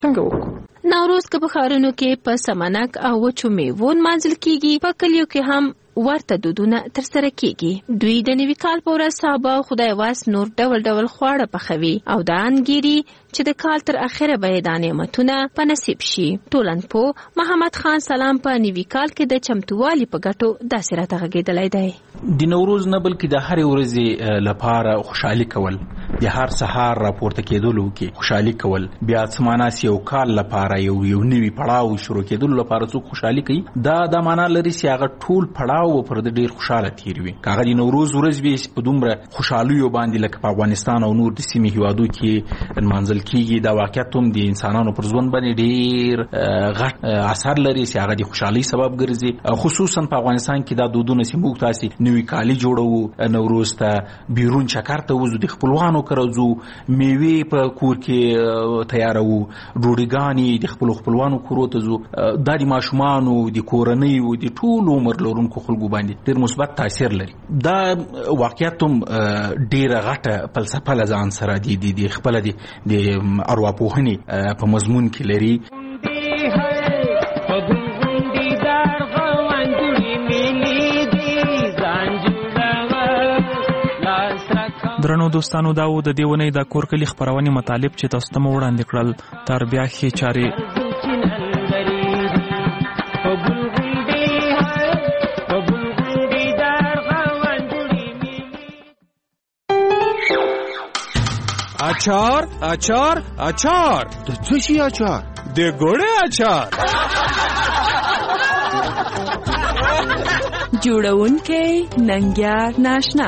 څنګه وکړو؟ نوروز که په ښارونو کې په سمنک او وچو میوو نمانځل کیږي، په کلیو کې هم ورته دودونه ترسره کیږي. دوی د نوي کال په ورځ سابه او خدای واس نور ډول ډول خواړه پخوي او دا انګیري چې د کال تر اخره به دا نعمتونه په نصیب شي. ټولنپوه محمد خان سلام په نوي کال کې د چمتووالي په ګټو داسې راته غږېدلی دی. د نوروز نه بلکې د هرې ورځې لپاره خوشحالي کول، د هر سهار راپورته کېدلو کې خوشحالي کول، بیا څه معناس یو کال لپاره یو نوي پړاو شروع کېدلو لپاره څوک خوشحالي کوي، دا معنا لري چې هغه ټول پړاو پر د ډیر خوشاله تیر وي. هغه د نوروز ورځ به په دومره خوشحالیو باندې لکه په افغانستان او نور د سیمې هیوادو کې نمانځل کېږي، دا واقعیت هم د انسانانو پر ژوند باندې ډیر غټ اثر لري چې هغه د خوشحالۍ سبب ګرځي. خصوصا په افغانستان کې دا دودونه چې موږ تاسې نوي کالي جوړو، نوروز ته بیرون چکر ته وځو، د خپلوانو کره ځو، میوې په کور کې تیاروو، ډوډۍ د خپلوانو کورو ته ځو. دا د ماشومانو د کورنیو د ټول عمر لرونکو خلکو باندې ډیر مثبت تاثیر لري. دا واقعیت هم ډیره غټه فلسفه له ځان سره د خپله د ارواپوهنې په مضمون کې لري. درنو دوستانو، دا و د دې ونې د کورکلي خپرونې مطالب چې تاسو ته مو وړاندې کړل. تر بیا ښې چارې. اچار اچار اچار. د څه شي اچار؟ د ګوړې اچار. جوړونکی ننګیار ناشنا.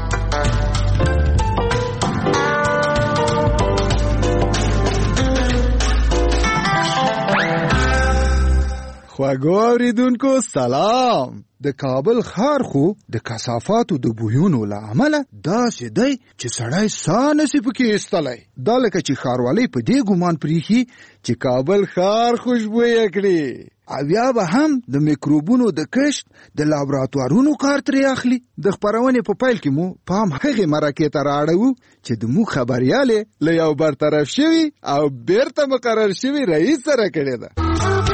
خواږو اوریدونکو سلام. د کابل ښار خو د کثافاتو د بویونو له امله داسې دی چې سړی ساه نشي پکې ایستلی. دا لکه چې ښاروالۍ په دې ګمان پریښي چې کابل ښار خوشبویه کړي، او یا به هم د میکروبونو د کشف د لابراتوارونو کار ترې اخلي. د خپرونې په پیل کې مو پام هغې مرکې ته رااړوو چې د موږ خبریالې له یو برطرف شوي او بیرته مقرر شوي رئیس سره کړې ده.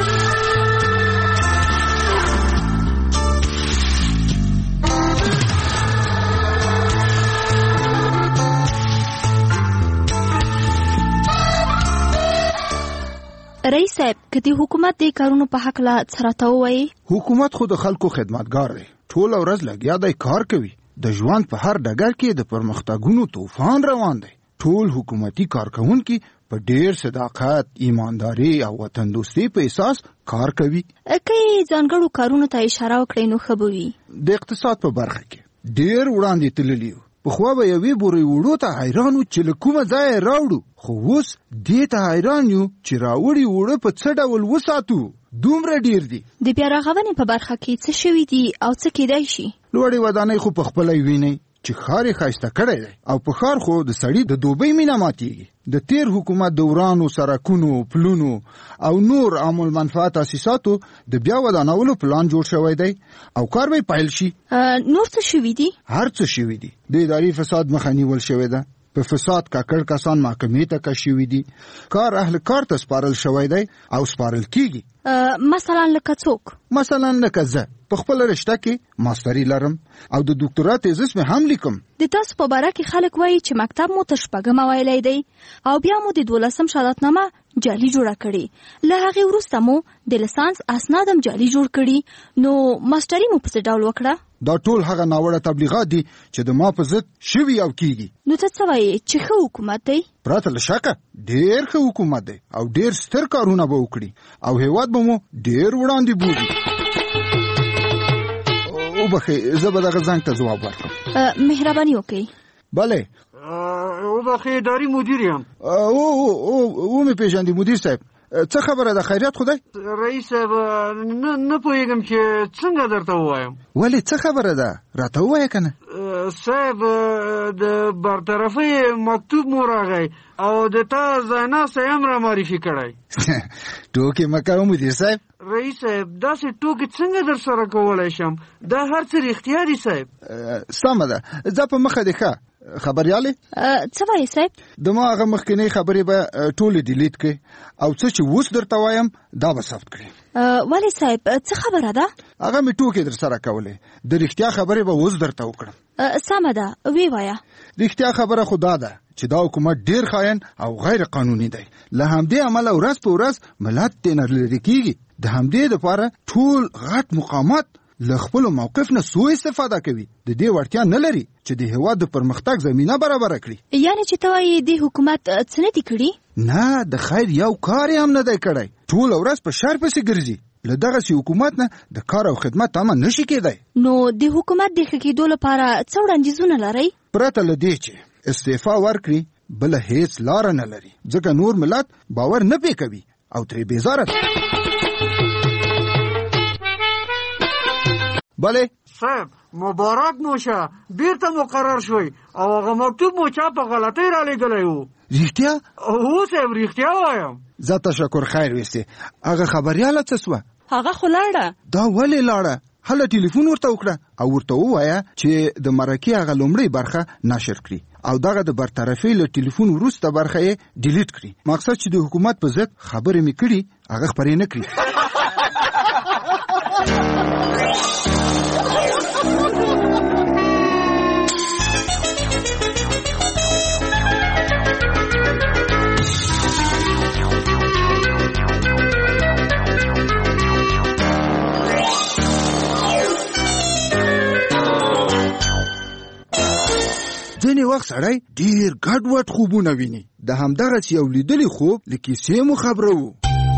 رئیس صاحب، که د حکومت د کارونو په حق لا څه راته ووایي؟ حکومت خو د خلکو خدمتګار دی، ټول ورځ لګیا دی کار کوي. د ژوند په هر ډګر کې د پرمختګونو طوفان روان دی. ټول حکومتي کارکونکي په ډیر صداقت، ایمانداري او وطن دوستي په اساس کار کوي. که ځانګړو کارونو ته اشاره وکړئ نو ښه به وي. د اقتصاد په برخه کې ډیر وړاندې تللی یو. پخوا به یوې بورې وړو ته حیرانو چې له کومه ځایه راوړو، خو اوس دې ته حیران یو چې راوړي وړه په څه ډول وساتو. دومره ډیر دي. د بیا رغونې په برخه کې څه شوي دي او څه کېدای شي؟ لوړې ودانۍ خو په خپله وینئ چې ښار یې ښایسته کړی دی، او په ښار خو د سړي د دوبۍ مینه ماتېږي. د تیر حکومت دورانو سرکونو، پلونو او نور عام المنفعه تاسیساتو د بیا ودانولو پلان جوړ شوی دی او کار به پیل شي. نور څه شوي دي؟ هر څه شوي دي. د اداري فساد مخه نیول شوی ده، په فساد کاکړ کسان محکمې ته کش شوي دي، کار اهل کار ته سپارل شوی دی او سپارل کیږي. مثلا لکه څوک؟ مثلا لکه زه په خپل رشته کې ماستری لرم او د ډاکټرا تیزس مې هم لیکم. د تاسو په باره کې خلک وایي چې مکتب مو تر شپږمه ویلی دی او بیا مو د 12 شهادتنامه جعلي جوړه کړې. له هغې وروسته مو د لیسانس اسناد هم جعلي جوړ کړي. نو ماستري مو په څه ډول وکړه؟ دا ټول هغه ناوړه تبلیغات دي چې د ما په ضد شوي او کیږي. نو ته څه وایې چې ښه حکومت دی؟ پرته له شکه ډېر ښه حکومت دی او ډېر ستر کارونه به وکړي او هیواد به مو ډېر وړاندې بوځي. وبخې، زه به دغه زنګ ته ځواب ورکړم. مهرباني وکړئ. بله. وبخې، اداري مدیر یم. مې پېژندي مدیر صاحب. څه خبره ده؟ خیریت خدای؟ رئیس صاحب، نه پوهېږم چې څنګه درته ووایم. ولې څه خبره ده؟ راته ووایه که نه. صاحب، د برطرفۍ مکتوب مو راغی او د تا ځایناستی هم را معرفي کړی. ټوکې مه کوه مدیر صاحب. رئیس صاحب، داسې ټوکې څنګه در سره کولی شم؟ دا هر څه رښتیا دي صاحب. سمه ده، ځه په مخه دې ښه. خبريالي څه وایي صاحب؟ د ما هغه مخکنی خبرې به ټولې ډیلیټ کړي او څه چې اوس درته وایم دا به ثبت کړي. ولې صاحب څه خبره ده؟ هغه مې ټوکې در سره کولې، د رښتیا خبرې به اوس درته وکړم. سمه ده، وی وایه. رښتیا خبره خو دا ده چې دا حکومت ډیر خاين او غیر قانوني دی. له همدې عمله ورځ په ورځ ملت ترې لرې کېږي. د همدې دپاره ټول غټ مقامات له خپل موقف نه سوء استفاده کوي. د دې وړتیا نه لري چې د هېواد د پرمختګ زمینه برابره کړي. یعنی چې ته وایې د حکومت څه نه دي کړي؟ نه، د خیر یو کار یې هم نه دی کړی. ټول ورځ په شر پسې ګرځي. له دغسې حکومت نه د کار او خدمت تمه نشي کېدی. نو د حکومت د ښه کېدو لپاره څه وړاندیزونه لرئ؟ پرته له دې چې استعفا ورکړي بله هیڅ لاره نه لري، ځکه نور ملت باور نه پې کوي او ترې بیزاره دی. بله صاحب مبارک مو شه، بیرته مقرر شوی او هغه مکتوب مو چا په غلطۍ رالیږلی و. رښتیا؟ هو صاحب رښتیا وایم. زه تشکر خیر ویستې. هغه خبریاله څه سوه؟ هغه خو لاړه. دا ولې لاړه؟ هله ټلیفون ورته وکړه او ورته ووایه چې د مرکې هغه لومړۍ برخه نشر کړي او دغه د برطرفۍ له ټلیفون وروسته برخه یې ډیلیټ کړي. مقصد چې د حکومت په ضد خبرې مې کړي هغه خپرې نه کړي. ځینې وخت سړی ډېر ګډوډ خوبونه ویني. د همدغسې یو لیدلي خوب له کیسې مو خبره وو.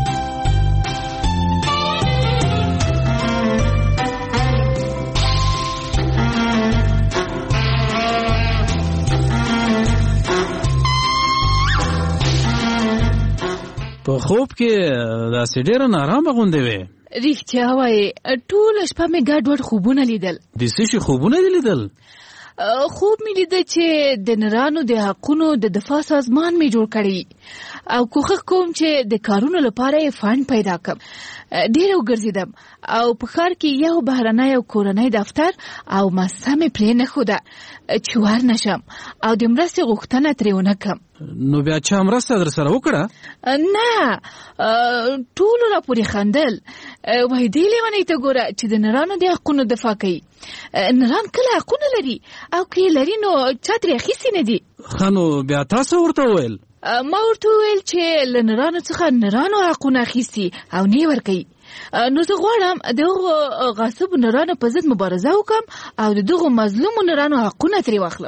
په خوب کې داسې ډېره نارامه غوندې وې. رښتیا وایې، ټوله شپه مې ګډوډ خوبونه لیدل. د څه شي خوبونه دې لیدل؟ خوب مې لیده چې د نرانو د حقونو د دفاع سازمان مې جوړ کړی او کوښښ کوم چې د کارونو لپاره یې فنډ پیدا کړم. ډېر وګرځېدم او په ښار کې یو بهرنی او کورنی دفتر او مؤسسه مې پرې نښوده چې ورنشم او د مرستې غوښتنه ترې ونه کړم. نو بیا چا مرسته در سره وکړه؟ نه، ټولو راپورې خندل. وایي دې لیونۍ ته ګوره چې د نرانو د حقونو دفاع کوي. نران کله حقونه لري او که یې لري نو چا ترې اخیستي نه دي. ښه نو بیا تاسو ورته وویل؟ ما ورته وویل چې له نرانو څخه نرانو حقونه اخیستي او نه یې ورکوي. نو زه غواړم دغه غاصبو نرانو په ضد مبارزه وکړم او د دغو مظلومو نرانو حقونه ترې واخلم.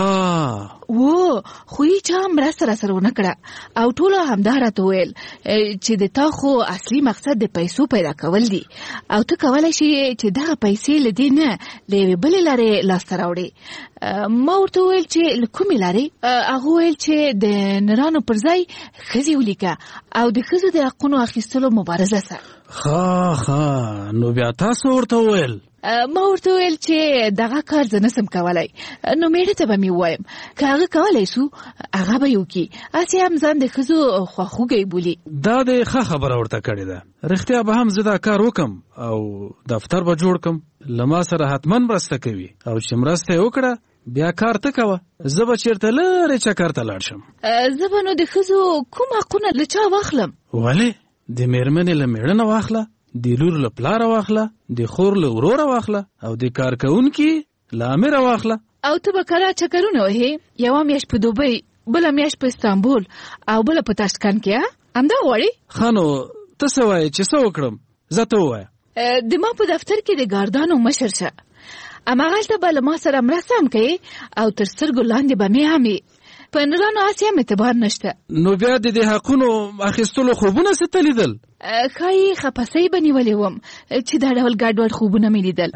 خو هیڅ چا مرسته راسره ونه کړه او ټولو همدا راته وویل چې د تا خو اصلي مقصد د پیسو پیدا کول دي او ته کولی شي چې دغه پیسې له دې نه له یوې بلې لارې لاسته راوړې. ما ورته وویل چې له کومې لارې؟ هغه وویل چې د نرانو پر ځای ښځې ولیکه او د ښځو د حقونو اخیستلو مبارزه سره. نو بیا تاسو ورته وویل؟ ما ورته وویل چې دغه کار زه نسم کولی، نو میړه ته به مې ووایم که هغه کولی سو هغه به یې وکړي. هسې هم ځان د ښځو خواخوږی بولي. دا د ښه خبره ورته کړې ده. رښتیا به هم زه دا کار وکم او دفتر به جوړ کم. له ما سره حتما مرسته کوي او چې مرسته یې وکړه بیا کار ته کوه. زه به چېرته لرې چکر ته لاړ شم. زه به نو د ښځو کوم حقونه له چا واخلم؟ ولې؟ د مېرمنې له مېړه نه واخله، د لور له پلاره واخله، د خور له وروره واخله او د کارکوونکي له امره واخله. او ته به کله چکرونه وهې؟ یوه میاشت په دوبۍ، بله میاشت په استانبول او بله په تاشکند کې. همدا غواړې؟ ښه نو ته څه وایې چې څه وکړم؟ زه ته ووایه. د ما په دفتر کې د ګاردانو مشر شه. هماغلته به له ما سره مرسته هم کوې او تر سترګو لاندې به مې هم یې. په نرانو هسې هم اعتبار نشته. نو بیا د دې حقونو اخیستلو خوبونه څه ته لیدل؟ ښایي خپسۍ به نیولې وم چې دا ډول ګډوډ خوبونه مې لیدل.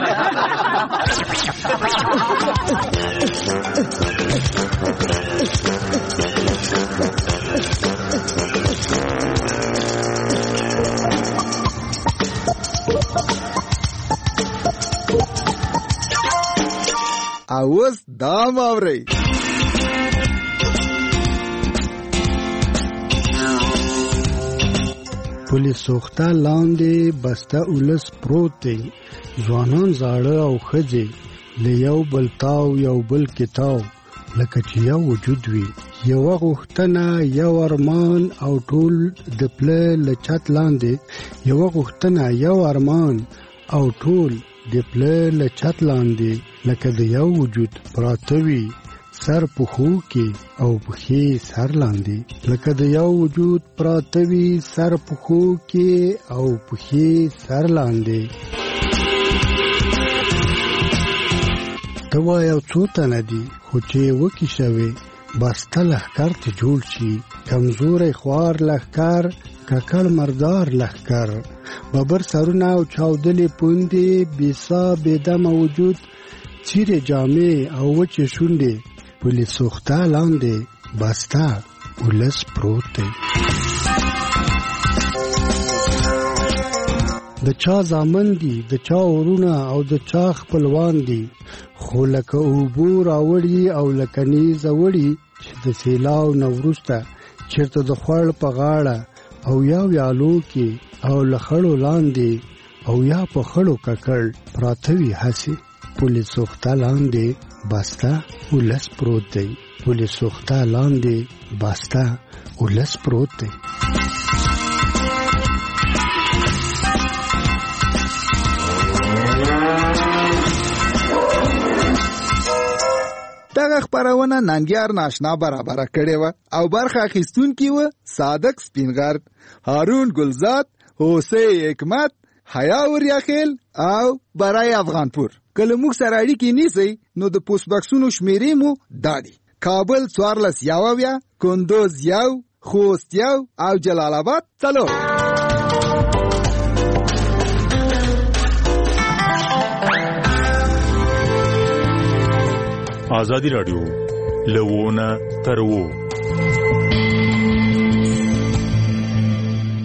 اوس دا واورئ. پولیس سوخته لاندې بسته اولس پروت دی. ځوانان زاړه او ښځې له یو بل تاو یو بل کې تاو. لکه چې یو وجود وي، یوه غوښتنه، یو ارمان او ټول د پله له چت لاندې، یوه غوښتنه، یو ارمان او ټول د پله له چت لاندې، لکه د یو وجود پراته وي سر پښو کې او پښې سر لاندې، لکه د یو وجود پراته وي سر پښو کې او پښې سر لاندې. ته وایه څو تنه دي خو چې وکې شوې بسته لښکر ته جوړ شي، کمزوری خوار لښکر، ککړ مردار لښکر، ببر سرونه او چاودلې پوندې، بېسا بېدمه وجود، څیرې جامې او وچې شونډې، پلې سوخته لاندې بسته ولس پروت دی. د چا زامن دي، د چا ورونه او د چا خپلوان دي، خو لکه اوبو راوړي او لکه نیزه وړي چې د سیلاو نه وروسته چېرته د خوړ په غاړه او یا ویالو کې او له خړو لاندې او یا په خړو ککړ پراته وي هسې. پلې سوخته لاندې بسته ولس پروت دی، پلې سوخته لاندې بسته ولس پروت دی. دغه خپرونه ننګیار ناشنا برابره کړې وه او برخه اخیستونکي وه صادق سپینغر، هارون ګلزاد، حوسی حکمت، حیا وریاخیل او برای افغانپور. کله موږ سره اړیکې نیسئ نو د پوسټ بکسونو شمیرې مو دا دي: کابل 14 کندوز 1 خوست 1 او جلال آباد 4. آزادی راډیو لوونه تر وو